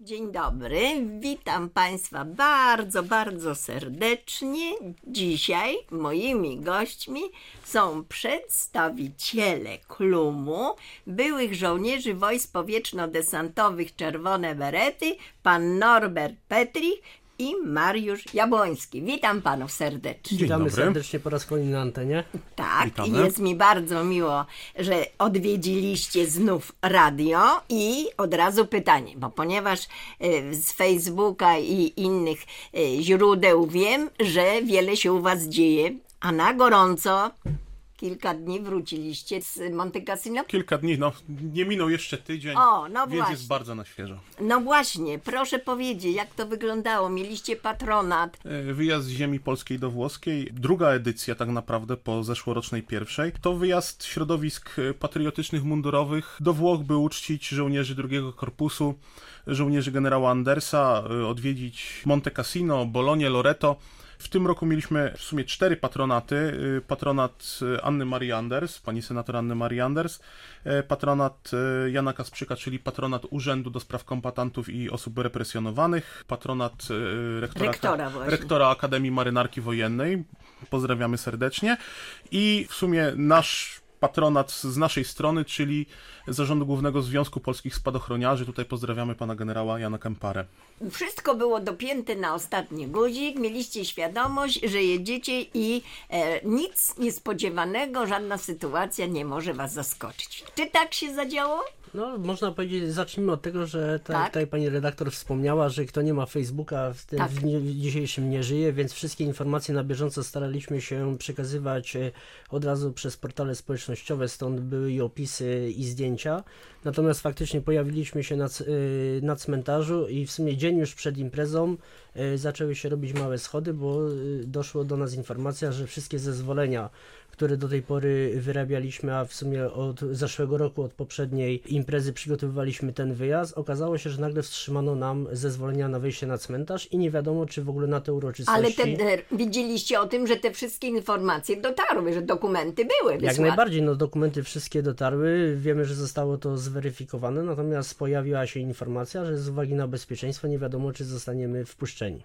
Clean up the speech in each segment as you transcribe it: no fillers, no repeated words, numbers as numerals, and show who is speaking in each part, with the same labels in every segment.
Speaker 1: Dzień dobry, witam Państwa bardzo, bardzo serdecznie. Dzisiaj moimi gośćmi są przedstawiciele KLUM-u, byłych żołnierzy wojsk powietrzno-desantowych Czerwone Berety, pan Norbert Petrich i Mariusz Jabłoński. Witam Panów serdecznie.
Speaker 2: Witamy serdecznie po raz kolejny na antenie.
Speaker 1: Tak,
Speaker 2: Witamy.
Speaker 1: i jest mi bardzo miło, że odwiedziliście znów radio i od razu pytanie, bo ponieważ z Facebooka i innych źródeł wiem, że wiele się u Was dzieje, a na gorąco kilka dni wróciliście z Monte Cassino?
Speaker 3: Kilka dni, nie minął jeszcze tydzień, więc
Speaker 1: właśnie.
Speaker 3: jest bardzo na świeżo.
Speaker 1: No właśnie, proszę powiedzieć, jak to wyglądało? Mieliście patronat?
Speaker 3: Wyjazd z ziemi polskiej do włoskiej, druga edycja tak naprawdę po zeszłorocznej pierwszej. To wyjazd środowisk patriotycznych, mundurowych do Włoch, by uczcić żołnierzy drugiego korpusu, żołnierzy generała Andersa, odwiedzić Monte Cassino, Bolonię, Loreto. W tym roku mieliśmy w sumie 4 patronaty. Patronat Anny Marii Anders, pani senator Anny Marii Anders, patronat Jana Kasprzyka, czyli Urzędu do Spraw Kombatantów i Osób Represjonowanych, patronat rektora Akademii Marynarki Wojennej. Pozdrawiamy serdecznie. I w sumie nasz patronat z naszej strony, czyli Zarządu Głównego Związku Polskich Spadochroniarzy. Tutaj pozdrawiamy pana generała Jana Kemparę.
Speaker 1: Wszystko było dopięte na ostatni guzik, mieliście świadomość, że jedziecie i nic niespodziewanego, żadna sytuacja nie może was zaskoczyć. Czy tak się zadziało?
Speaker 2: No, można powiedzieć, zacznijmy od tego, że tutaj pani redaktor wspomniała, że kto nie ma Facebooka, w dniu dzisiejszym nie żyje, więc wszystkie informacje na bieżąco staraliśmy się przekazywać od razu przez portale społecznościowe, stąd były i opisy, i zdjęcia. Natomiast faktycznie pojawiliśmy się na cmentarzu i w sumie dzień już przed imprezą zaczęły się robić małe schody, bo doszło do nas informacja, że wszystkie zezwolenia, które do tej pory wyrabialiśmy, a w sumie od zeszłego roku, od poprzedniej imprezy przygotowywaliśmy ten wyjazd, okazało się, że nagle wstrzymano nam zezwolenia na wejście na cmentarz i nie wiadomo, czy w ogóle na te uroczystości...
Speaker 1: Ale widzieliście o tym, że te wszystkie informacje dotarły, że dokumenty były wysłane.
Speaker 2: Jak najbardziej, dokumenty wszystkie dotarły, wiemy, że zostało to zweryfikowane, natomiast pojawiła się informacja, że z uwagi na bezpieczeństwo nie wiadomo, czy zostaniemy wpuszczeni.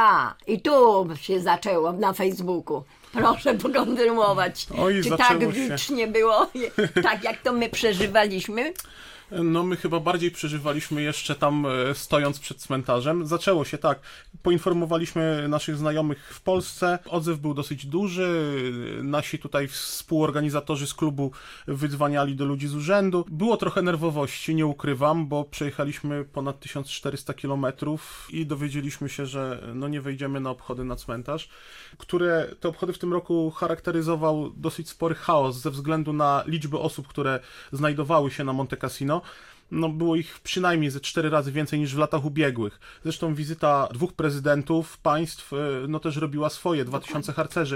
Speaker 1: I tu się zaczęło na Facebooku. Proszę pokontynuować. Czy tak licznie było, tak jak to my przeżywaliśmy?
Speaker 3: No my chyba bardziej przeżywaliśmy jeszcze tam stojąc przed cmentarzem. Zaczęło się tak. Poinformowaliśmy naszych znajomych w Polsce. Odzew był dosyć duży. Nasi tutaj współorganizatorzy z klubu wydzwaniali do ludzi z urzędu. Było trochę nerwowości, nie ukrywam, bo przejechaliśmy ponad 1400 km i dowiedzieliśmy się, że nie wejdziemy na obchody na cmentarz, które te obchody w tym roku charakteryzował dosyć spory chaos ze względu na liczbę osób, które znajdowały się na Monte Cassino. Było ich przynajmniej ze 4 razy więcej niż w latach ubiegłych. Zresztą wizyta 2 prezydentów państw też robiła swoje, 2000 harcerzy.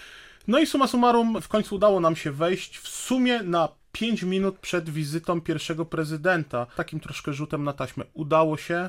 Speaker 3: No i summa summarum w końcu udało nam się wejść w sumie na 5 minut przed wizytą pierwszego prezydenta. Takim troszkę rzutem na taśmę. Udało się.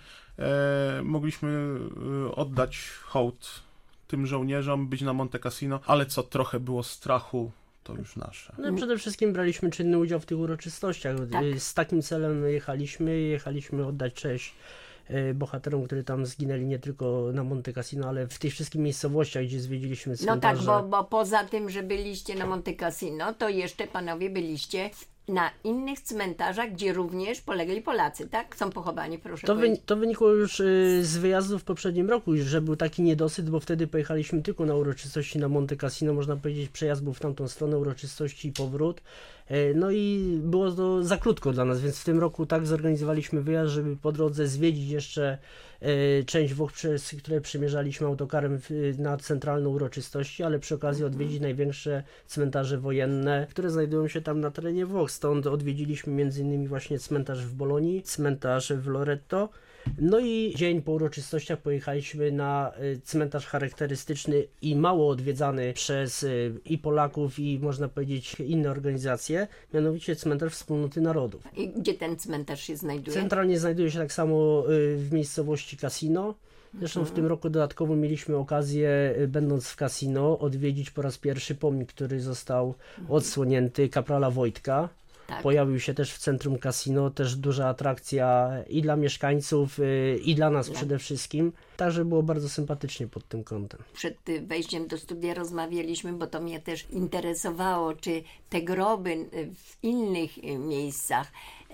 Speaker 3: Mogliśmy oddać hołd tym żołnierzom, być na Monte Cassino, ale co trochę było strachu, to już nasze.
Speaker 2: Przede wszystkim braliśmy czynny udział w tych uroczystościach. Z takim celem jechaliśmy oddać cześć bohaterom, którzy tam zginęli nie tylko na Monte Cassino, ale w tych wszystkich miejscowościach, gdzie zwiedziliśmy cmentarze.
Speaker 1: No tak, bo poza tym, że byliście na Monte Cassino, to jeszcze panowie byliście na innych cmentarzach, gdzie również polegli Polacy, tak? Są pochowani, proszę powiedzieć.
Speaker 2: To wynikło już z wyjazdu w poprzednim roku, że był taki niedosyt, bo wtedy pojechaliśmy tylko na uroczystości na Monte Cassino, można powiedzieć, przejazd był w tamtą stronę, uroczystości i powrót. No i było to za krótko dla nas, więc w tym roku tak zorganizowaliśmy wyjazd, żeby po drodze zwiedzić jeszcze część Włoch, przez które przemierzaliśmy autokarem na centralne uroczystości, ale przy okazji odwiedzić największe cmentarze wojenne, które znajdują się tam na terenie Włoch. Stąd odwiedziliśmy m.in. właśnie cmentarz w Bolonii, cmentarz w Loreto. No i dzień po uroczystościach pojechaliśmy na cmentarz charakterystyczny i mało odwiedzany przez i Polaków, i można powiedzieć inne organizacje, mianowicie cmentarz Wspólnoty Narodów.
Speaker 1: I gdzie ten cmentarz się znajduje?
Speaker 2: Centralnie znajduje się tak samo w miejscowości Cassino. Zresztą w tym roku dodatkowo mieliśmy okazję, będąc w Cassino, odwiedzić po raz pierwszy pomnik, który został odsłonięty, kaprala Wojtka.
Speaker 1: Tak.
Speaker 2: Pojawił się też w centrum kasino, też duża atrakcja i dla mieszkańców, i dla nas przede wszystkim. Także było bardzo sympatycznie pod tym kątem.
Speaker 1: Przed wejściem do studia rozmawialiśmy, bo to mnie też interesowało, czy te groby w innych miejscach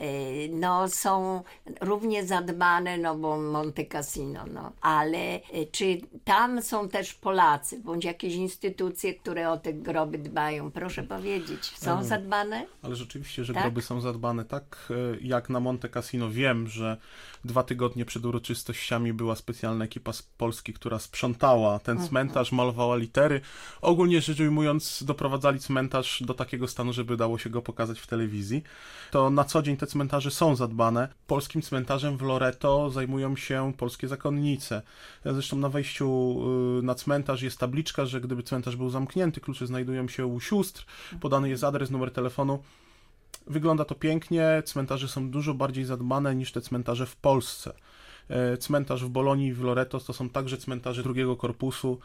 Speaker 1: no, są równie zadbane, no bo Monte Cassino, no. Ale czy tam są też Polacy, bądź jakieś instytucje, które o te groby dbają? Proszę powiedzieć, są zadbane?
Speaker 3: Ale rzeczywiście, że
Speaker 1: Tak?
Speaker 3: groby są zadbane. Tak jak na Monte Cassino wiem, że 2 tygodnie przed uroczystościami była specjalna ekipa z Polski, która sprzątała ten cmentarz, malowała litery. Ogólnie rzecz ujmując, doprowadzali cmentarz do takiego stanu, żeby dało się go pokazać w telewizji. To na co dzień te cmentarze są zadbane. Polskim cmentarzem w Loreto zajmują się polskie zakonnice. Zresztą na wejściu na cmentarz jest tabliczka, że gdyby cmentarz był zamknięty, klucze znajdują się u sióstr, podany jest adres, numer telefonu. Wygląda to pięknie, cmentarze są dużo bardziej zadbane niż te cmentarze w Polsce. Cmentarz w Bolonii, w Loreto to są także cmentarze drugiego korpusu,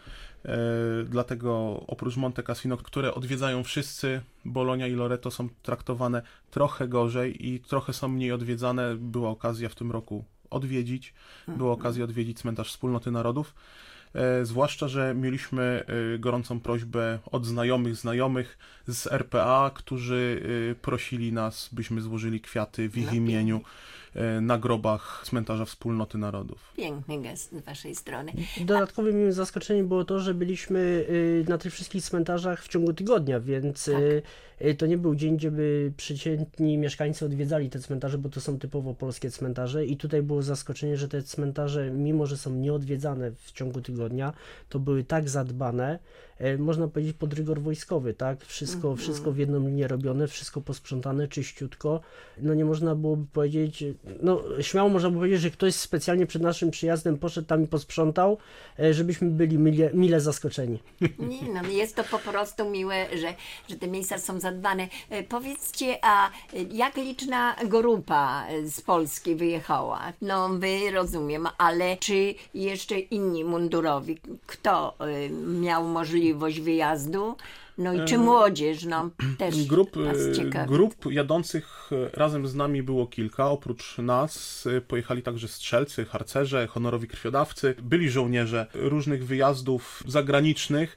Speaker 3: dlatego oprócz Monte Cassino, które odwiedzają wszyscy, Bolonia i Loreto są traktowane trochę gorzej i trochę są mniej odwiedzane. Była okazja w tym roku odwiedzić, była okazja odwiedzić cmentarz Wspólnoty Narodów. Zwłaszcza, że mieliśmy gorącą prośbę od znajomych z RPA, którzy prosili nas, byśmy złożyli kwiaty w ich imieniu na grobach cmentarza Wspólnoty Narodów.
Speaker 1: Piękny gest z waszej strony.
Speaker 2: Dodatkowym miłym zaskoczeniem było to, że byliśmy na tych wszystkich cmentarzach w ciągu tygodnia, więc to nie był dzień, gdzie by przeciętni mieszkańcy odwiedzali te cmentarze, bo to są typowo polskie cmentarze i tutaj było zaskoczenie, że te cmentarze, mimo że są nieodwiedzane w ciągu tygodnia, to były tak zadbane, można powiedzieć pod rygor wojskowy, tak? Wszystko w jedną linię robione, wszystko posprzątane, czyściutko. No nie można byłoby powiedzieć, no śmiało można by powiedzieć, że ktoś specjalnie przed naszym przyjazdem poszedł tam i posprzątał, żebyśmy byli mile zaskoczeni.
Speaker 1: Nie, no jest to po prostu miłe, że te miejsca są zadbane. Powiedzcie, a jak liczna grupa z Polski wyjechała? No wy, rozumiem, ale czy jeszcze inni mundurowi? Kto miał możliwość wyjazdu? No i czy młodzież, no też nas ciekawi.
Speaker 3: Grup jadących razem z nami było kilka. Oprócz nas pojechali także strzelcy, harcerze, honorowi krwiodawcy. Byli żołnierze różnych wyjazdów zagranicznych.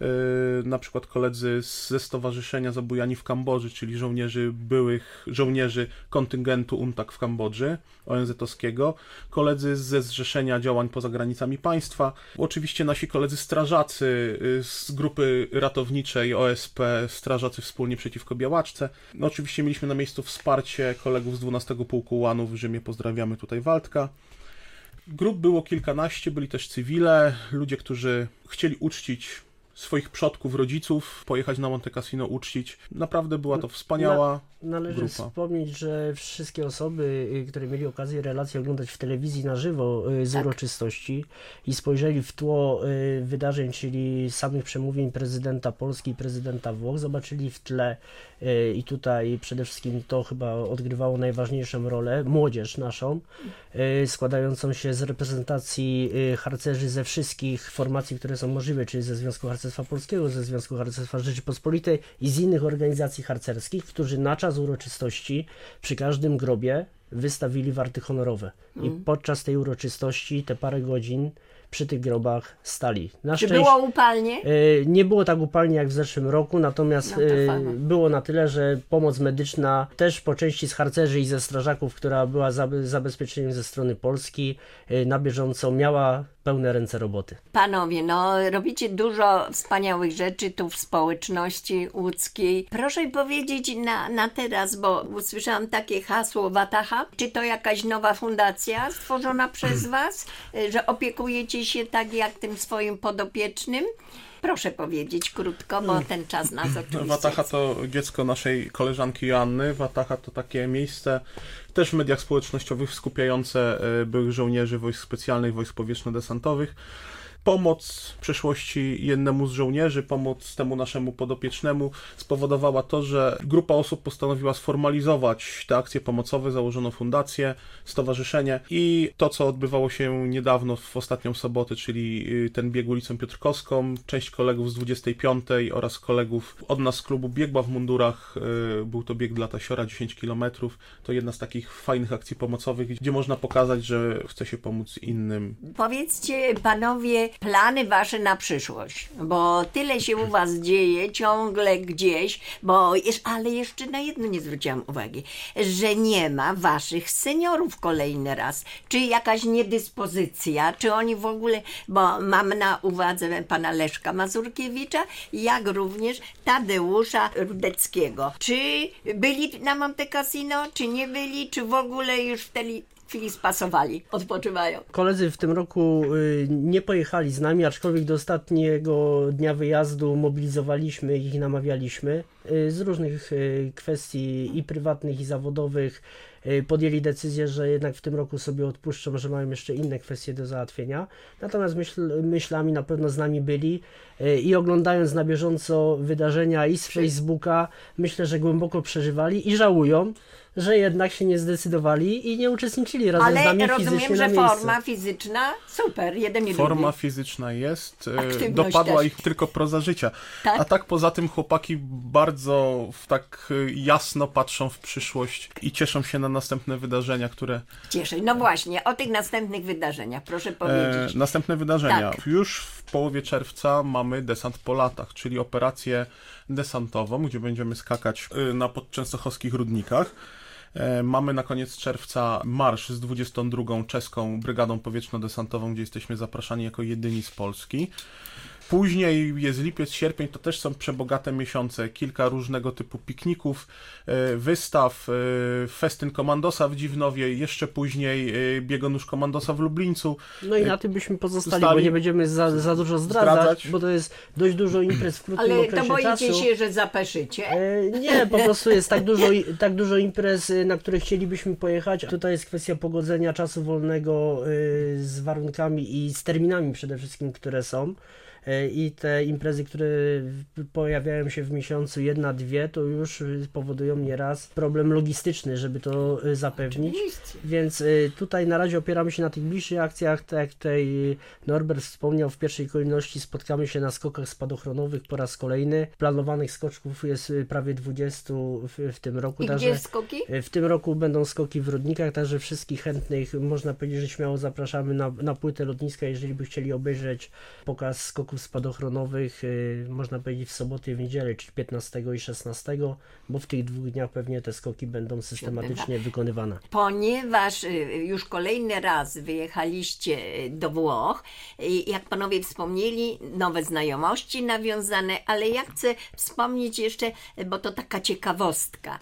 Speaker 3: Na przykład koledzy ze Stowarzyszenia Zabujani w Kambodży, czyli byłych żołnierzy kontyngentu UNTAC w Kambodży, ONZ-owskiego, koledzy ze Zrzeszenia Działań Poza Granicami Państwa, oczywiście nasi koledzy strażacy z grupy ratowniczej OSP Strażacy Wspólnie Przeciwko Białaczce. No, oczywiście mieliśmy na miejscu wsparcie kolegów z 12 Pułku Ułanów w Rzymie, pozdrawiamy tutaj Waldka. Grup było kilkanaście, byli też cywile, ludzie, którzy chcieli uczcić swoich przodków, rodziców, pojechać na Monte Cassino, uczcić. Naprawdę była to wspaniała
Speaker 2: Należy
Speaker 3: grupa.
Speaker 2: wspomnieć, że wszystkie osoby, które mieli okazję relacje oglądać w telewizji na żywo z uroczystości i spojrzeli w tło wydarzeń, czyli samych przemówień prezydenta Polski i prezydenta Włoch, zobaczyli w tle i tutaj przede wszystkim to chyba odgrywało najważniejszą rolę, młodzież naszą, składającą się z reprezentacji harcerzy ze wszystkich formacji, które są możliwe, czyli ze Związku Harcerstwa Polskiego, ze Związku Harcerstwa Rzeczypospolitej i z innych organizacji harcerskich, którzy na czas uroczystości przy każdym grobie wystawili warty honorowe. I podczas tej uroczystości te parę godzin przy tych grobach stali. Na
Speaker 1: Czy było upalnie?
Speaker 2: Nie było tak upalnie jak w zeszłym roku, natomiast było na tyle, że pomoc medyczna też po części z harcerzy i ze strażaków, która była zabezpieczeniem ze strony Polski, na bieżąco miała pełne ręce roboty.
Speaker 1: Panowie, no robicie dużo wspaniałych rzeczy tu w społeczności łódzkiej. Proszę powiedzieć na teraz, bo usłyszałam takie hasło Wataha. Czy to jakaś nowa fundacja stworzona przez was, że opiekujecie się tak jak tym swoim podopiecznym? Proszę powiedzieć krótko, bo ten czas nas oczywiście...
Speaker 3: Wataha to dziecko naszej koleżanki Joanny. Wataha to takie miejsce też w mediach społecznościowych skupiające byłych żołnierzy wojsk specjalnych, wojsk powietrzno-desantowych. Pomoc w przeszłości jednemu z żołnierzy, pomoc temu naszemu podopiecznemu spowodowała to, że grupa osób postanowiła sformalizować te akcje pomocowe, założono fundację, stowarzyszenie i to, co odbywało się niedawno w ostatnią sobotę, czyli ten bieg ulicą Piotrkowską, część kolegów z 25 oraz kolegów od nas z klubu biegła w mundurach, był to bieg dla Tasiora 10 km, to jedna z takich fajnych akcji pomocowych, gdzie można pokazać, że chce się pomóc innym.
Speaker 1: Powiedzcie panowie plany wasze na przyszłość, bo tyle się u was dzieje ciągle gdzieś, ale jeszcze na jedno nie zwróciłam uwagi, że nie ma waszych seniorów kolejny raz. Czy jakaś niedyspozycja, czy oni w ogóle, bo mam na uwadze pana Leszka Mazurkiewicza, jak również Tadeusza Rudeckiego. Czy byli na Monte Cassino, czy nie byli, czy w ogóle już w tej chwili spasowali, odpoczywają?
Speaker 2: Koledzy w tym roku nie pojechali z nami, aczkolwiek do ostatniego dnia wyjazdu mobilizowaliśmy ich i namawialiśmy. Z różnych kwestii i prywatnych, i zawodowych podjęli decyzję, że jednak w tym roku sobie odpuszczą, że mają jeszcze inne kwestie do załatwienia. Natomiast myślami na pewno z nami byli i oglądając na bieżąco wydarzenia i z Facebooka, myślę, że głęboko przeżywali i żałują, że jednak się nie zdecydowali i nie uczestniczyli razem z nami fizycznie na miejscu.
Speaker 1: Ale rozumiem, że forma fizyczna super, jeden i drugi.
Speaker 3: Forma fizyczna jest, dopadła też ich tylko proza życia. Tak? A tak poza tym chłopaki bardzo tak jasno patrzą w przyszłość i cieszą się na następne wydarzenia, które...
Speaker 1: No właśnie, o tych następnych wydarzeniach, proszę powiedzieć.
Speaker 3: Następne wydarzenia.
Speaker 1: Tak.
Speaker 3: Już w połowie czerwca mamy desant po latach, czyli operację desantową, gdzie będziemy skakać na podczęstochowskich Rudnikach. Mamy na koniec czerwca marsz z 22. czeską brygadą powietrzno-desantową, gdzie jesteśmy zapraszani jako jedyni z Polski. Później jest lipiec, sierpień, to też są przebogate miesiące, kilka różnego typu pikników, wystaw, festyn Komandosa w Dziwnowie, jeszcze później biegonusz Komandosa w Lublińcu.
Speaker 2: No i na tym byśmy pozostali, bo nie będziemy za dużo zdradzać, bo to jest dość dużo imprez w krótkim okresie czasu.
Speaker 1: Ale to boicie się, że zapeszycie?
Speaker 2: Nie, po prostu jest tak dużo imprez, na które chcielibyśmy pojechać. Tutaj jest kwestia pogodzenia czasu wolnego z warunkami i z terminami przede wszystkim, które są. I te imprezy, które pojawiają się w miesiącu, 1-2, to już powodują nieraz problem logistyczny, żeby to zapewnić. Oczywiście. Więc tutaj na razie opieramy się na tych bliższych akcjach, tak jak tutaj Norbert wspomniał, w pierwszej kolejności spotkamy się na skokach spadochronowych po raz kolejny. Planowanych skoczków jest prawie 20 w tym roku.
Speaker 1: I gdzie skoki?
Speaker 2: W tym roku będą skoki w Rudnikach, także wszystkich chętnych, można powiedzieć, że śmiało zapraszamy na płytę lotniska, jeżeli by chcieli obejrzeć pokaz skoków spadochronowych, można powiedzieć w soboty i w niedzielę, czyli 15 i 16, bo w tych 2 dniach pewnie te skoki będą systematycznie wykonywane.
Speaker 1: Ponieważ już kolejny raz wyjechaliście do Włoch i jak panowie wspomnieli, nowe znajomości nawiązane, ale ja chcę wspomnieć jeszcze, bo to taka ciekawostka.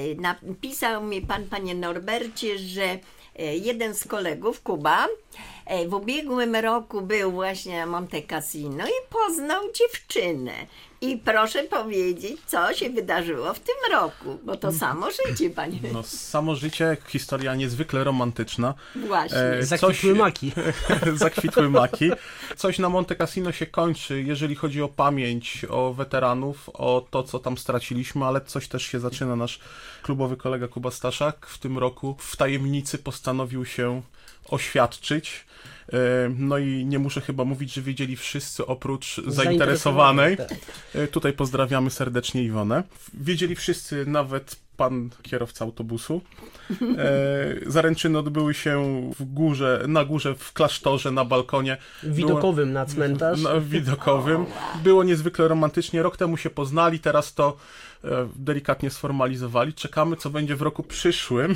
Speaker 1: Napisał mi pan, panie Norbercie, że jeden z kolegów, Kuba, w ubiegłym roku był właśnie na Monte Cassino i poznał dziewczynę. I proszę powiedzieć, co się wydarzyło w tym roku, bo to samo życie, panie.
Speaker 3: No, samo życie, historia niezwykle romantyczna.
Speaker 1: Właśnie.
Speaker 2: Zakwitły maki.
Speaker 3: Zakwitły maki. Coś na Monte Cassino się kończy, jeżeli chodzi o pamięć, o weteranów, o to, co tam straciliśmy, ale coś też się zaczyna. Nasz klubowy kolega Kuba Staszak w tym roku w tajemnicy postanowił się oświadczyć. No i nie muszę chyba mówić, że wiedzieli wszyscy oprócz zainteresowanej. Tak. Tutaj pozdrawiamy serdecznie Iwonę. Wiedzieli wszyscy, nawet pan kierowca autobusu. Zaręczyny odbyły się na górze w klasztorze, na balkonie.
Speaker 2: Widokowym na cmentarz.
Speaker 3: Widokowym. Było niezwykle romantycznie. Rok temu się poznali, teraz to delikatnie sformalizowali. Czekamy, co będzie w roku przyszłym.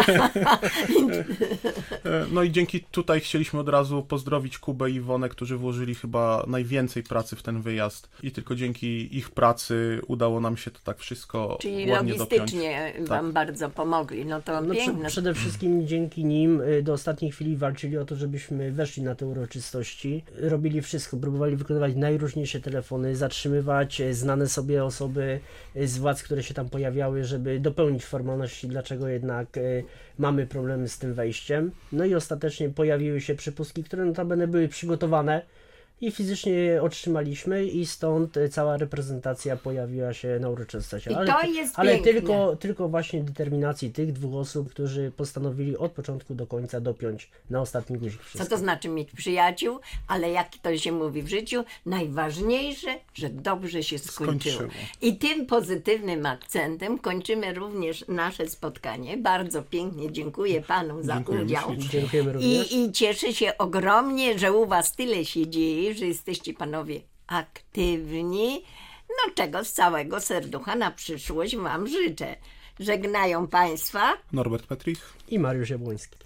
Speaker 3: No i dzięki tutaj chcieliśmy od razu pozdrowić Kubę i Iwonę, którzy włożyli chyba najwięcej pracy w ten wyjazd i tylko dzięki ich pracy udało nam się to tak wszystko
Speaker 1: czyli
Speaker 3: ładnie
Speaker 1: logistycznie
Speaker 3: dopiąć.
Speaker 1: wam bardzo pomogli. No to piękne.
Speaker 2: Przede wszystkim dzięki nim do ostatniej chwili walczyli o to, żebyśmy weszli na te uroczystości. Robili wszystko, próbowali wykonywać najróżniejsze telefony, zatrzymywać znane sobie osoby z władz, które się tam pojawiały, żeby dopełnić formalności, dlaczego jednak mamy problemy z tym wejściem. No i ostatecznie pojawiły się przypustki, które notabene były przygotowane i fizycznie je otrzymaliśmy i stąd cała reprezentacja pojawiła się na uroczystości.
Speaker 1: I to jest
Speaker 2: ale
Speaker 1: piękne.
Speaker 2: tylko właśnie determinacji tych 2 osób, którzy postanowili od początku do końca dopiąć na ostatni guzik
Speaker 1: Co
Speaker 2: wszystko.
Speaker 1: to znaczy mieć przyjaciół, ale jak to się mówi w życiu, najważniejsze, że dobrze się skończyło. I tym pozytywnym akcentem kończymy również nasze spotkanie. Bardzo pięknie dziękuję Panu za
Speaker 3: Dziękujemy
Speaker 1: udział.
Speaker 3: ślicznie.
Speaker 2: Dziękujemy również.
Speaker 1: I cieszę się ogromnie, że u Was tyle się dzieje, że jesteście Panowie aktywni. No czego z całego serducha na przyszłość Wam życzę. Żegnają Państwa
Speaker 3: Norbert Petrich.
Speaker 2: I Mariusz Jabłoński.